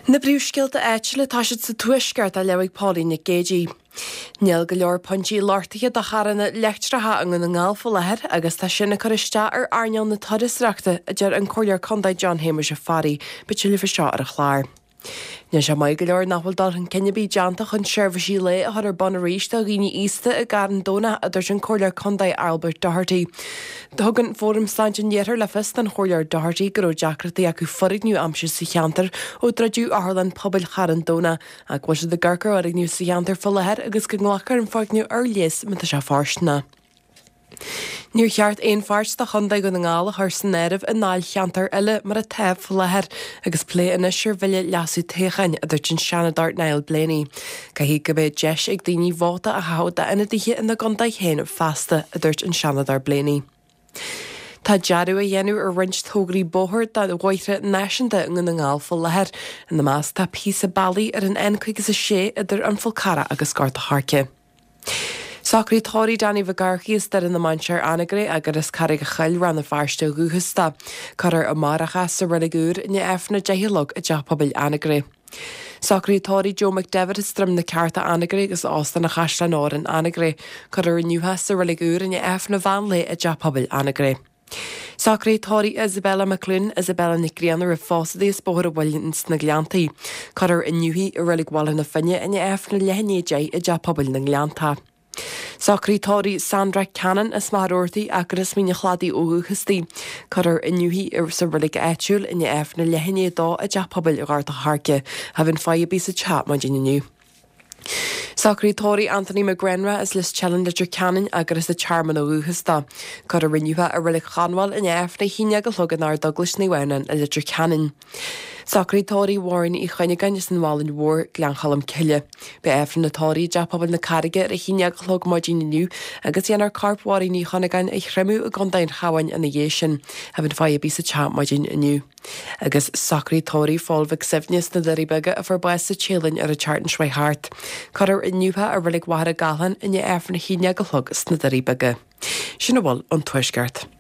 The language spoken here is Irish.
Na bríúscilta éitile tá siad sa tuisceart a leabhaigh Paulín na géidí. Níl go leor pontí láirtaithe do charanna lechtratha an na ngáilfa lethir agus tá sinna chuiste ar airneall na turisreachta a dear an choirlear condaid John Hamish a Farí, bit lifa seo ar a chláir. Ní sé mai go leor nachfuil dal an cinnebí deanta chun seirbhísí le a thar ban ríiste a ghine ísta a garan dóna a dúirt an choirlear condaid Albert Doherty. Thugann fórum Stanton Yetter le fist an choirlear Doherty go raibh deacrataí acu forigniú amsir sa cheantar ó dradú Ireland pobail charan dóna a ghuiise de garcar ar agniú sa cheantar fo lethir agus go nglachar an forigniú ar lies me se fársna. Níor cheart éon fáirt de chundaid go na ngála thar san éirih a náil cheantar eile mar a taobh lethir agus plé ina sirbhile leasú téchain a dúirt an seanadart Niall Blaney. Ca hí go bheith deis ag daoine bháta a háda ina dtíthe ina gandaid chéanamh fasta a dúirt an seanadart Blaney. Tá dearú a dhéanú ar rint tógraí bóthir da bhhaithre náisianta an na ngáilfa lethir in na más tá písa bailí ar an encuigus a sé idir an fulcara agus garta harce. Sacraí tóirí Danny Vagarchi is in na Manchar Anagré agus carig a chail ran na fearste gúchasta, carar a maracha sa religúr in efna dehialog a deapabil Anagré. Sacraí tóirí Joe McDevitt is strim na carta Anagré agus ostan na chaslan ór in Anagré, carar nniuha sa religúr in efna van le a deapabil Anagré. Sacraí tóirí Isabella McClune, Isabella Nicrianar a fósadí is bóthar a bhhailint na gleantaí, carar nniuhi a religwala na finne in efna lehannéidé a deapabil na gleanta. Sacraí tóirí Sandra Cannon is marúirtaí agus míne chladí óguchastí, carar inniuhi ar sa rilig éitiúil in efna lehanné dó a deapabil a garta harce, a bhín faibí sa chat má dinniu. Sacraí tóirí Anthony McGrenra is lis Challenger Cannon agus the chairman óguchasta, carar inniuha a rilig chanwal in efna híine go thugan ar Douglas ní Wenan a litir Cannon. Sacraí tóirí Warren I chuinegan is an bháin mhór gleanchalam ciile. Be efran na tóirí deapabil na carige a híine go thug maidín nniu agus dhéanar carpháirí ní chuinegan ag chreimú a gandain chahain in na dhéisian a bhín faibí sa chat maidín nniu. Agus sacraí tóirí fáilmhah sibhneas na deiríbeige a forbáis sa chéalainn ar a chartan Schweihart. Carar inniuha a rilig wahar a galan in efran na híine go thug na deiríbeige. Sinna bhil an tuisceart.